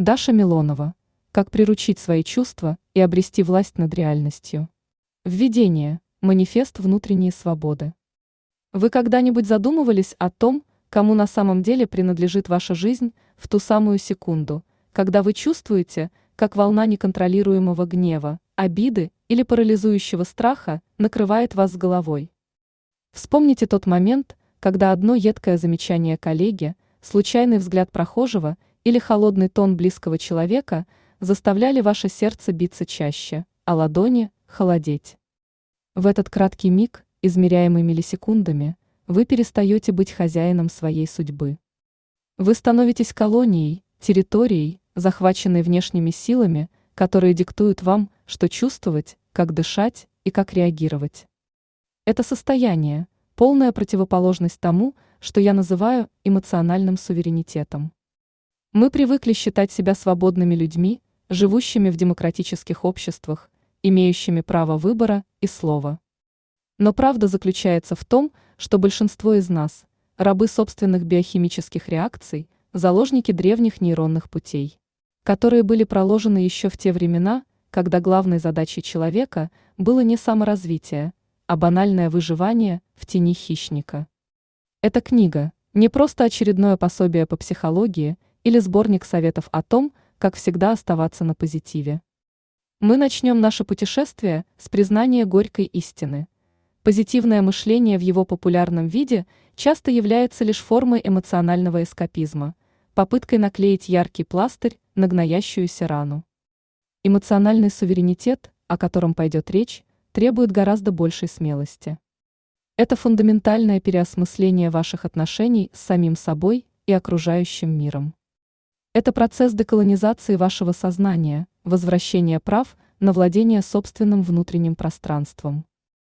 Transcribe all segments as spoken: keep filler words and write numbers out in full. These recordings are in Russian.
Даша Милонова. Как приручить свои чувства и обрести власть над реальностью. Введение. Манифест внутренней свободы. Вы когда-нибудь задумывались о том, кому на самом деле принадлежит ваша жизнь в ту самую секунду, когда вы чувствуете, как волна неконтролируемого гнева, обиды или парализующего страха накрывает вас с головой? Вспомните тот момент, когда одно едкое замечание коллеги, случайный взгляд прохожего или холодный тон близкого человека заставляли ваше сердце биться чаще, а ладони – холодеть. В этот краткий миг, измеряемый миллисекундами, вы перестаете быть хозяином своей судьбы. Вы становитесь колонией, территорией, захваченной внешними силами, которые диктуют вам, что чувствовать, как дышать и как реагировать. Это состояние – полная противоположность тому, что я называю эмоциональным суверенитетом. Мы привыкли считать себя свободными людьми, живущими в демократических обществах, имеющими право выбора и слова. Но правда заключается в том, что большинство из нас – рабы собственных биохимических реакций, заложники древних нейронных путей, которые были проложены еще в те времена, когда главной задачей человека было не саморазвитие, а банальное выживание в тени хищника. Эта книга – не просто очередное пособие по психологии или сборник советов о том, как всегда оставаться на позитиве. Мы начнем наше путешествие с признания горькой истины. Позитивное мышление в его популярном виде часто является лишь формой эмоционального эскапизма, попыткой наклеить яркий пластырь на гноящуюся рану. Эмоциональный суверенитет, о котором пойдет речь, требует гораздо большей смелости. Это фундаментальное переосмысление ваших отношений с самим собой и окружающим миром. Это процесс деколонизации вашего сознания, возвращение прав на владение собственным внутренним пространством.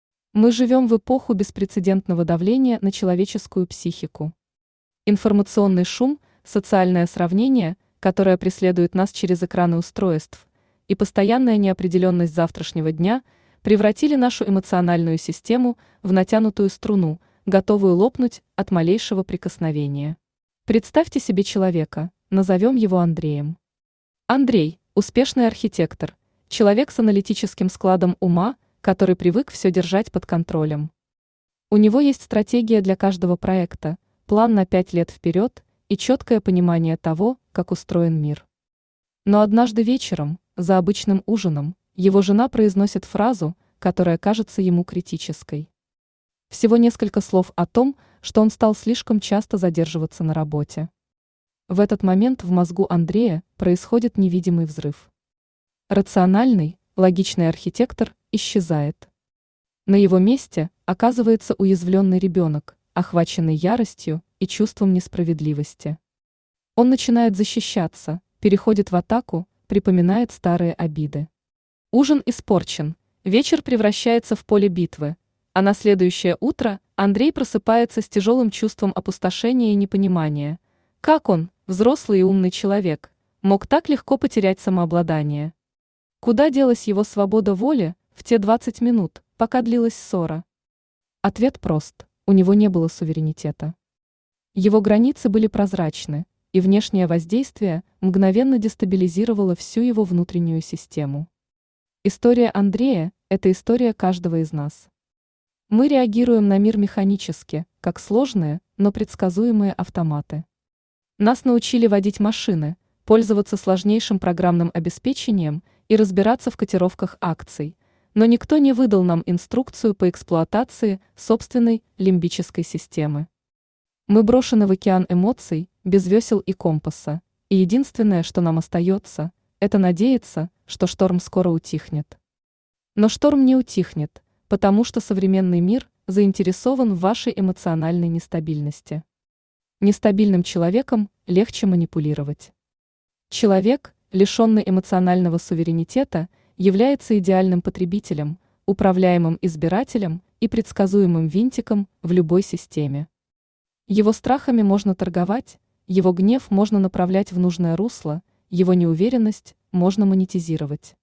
Мы живем в эпоху беспрецедентного давления на человеческую психику. Информационный шум, социальное сравнение, которое преследует нас через экраны устройств, и постоянная неопределенность завтрашнего дня превратили нашу эмоциональную систему в натянутую струну, готовую лопнуть от малейшего прикосновения. Представьте себе человека, назовем его Андреем. Андрей – успешный архитектор, человек с аналитическим складом ума, который привык все держать под контролем. У него есть стратегия для каждого проекта, план на пять лет вперед и четкое понимание того, как устроен мир. Но однажды вечером, за обычным ужином, его жена произносит фразу, которая кажется ему критической. Всего несколько слов о том, что он стал слишком часто задерживаться на работе. В этот момент в мозгу Андрея происходит невидимый взрыв. Рациональный, логичный архитектор исчезает. На его месте оказывается уязвленный ребенок, охваченный яростью и чувством несправедливости. Он начинает защищаться, переходит в атаку, припоминает старые обиды. Ужин испорчен, вечер превращается в поле битвы, а на следующее утро Андрей просыпается с тяжелым чувством опустошения и непонимания. Как он, взрослый и умный человек, мог так легко потерять самообладание? Куда делась его свобода воли в те двадцать минут, пока длилась ссора? Ответ прост – у него не было суверенитета. Его границы были прозрачны, и внешнее воздействие мгновенно дестабилизировало всю его внутреннюю систему. История Андрея – это история каждого из нас. Мы реагируем на мир механически, как сложные, но предсказуемые автоматы. Нас научили водить машины, пользоваться сложнейшим программным обеспечением и разбираться в котировках акций, но никто не выдал нам инструкцию по эксплуатации собственной лимбической системы. Мы брошены в океан эмоций, без весел и компаса, и единственное, что нам остается, это надеяться, что шторм скоро утихнет. Но шторм не утихнет, потому что современный мир заинтересован в вашей эмоциональной нестабильности. Нестабильным человеком легче манипулировать. Человек, лишенный эмоционального суверенитета, является идеальным потребителем, управляемым избирателем и предсказуемым винтиком в любой системе. Его страхами можно торговать, его гнев можно направлять в нужное русло, его неуверенность можно монетизировать.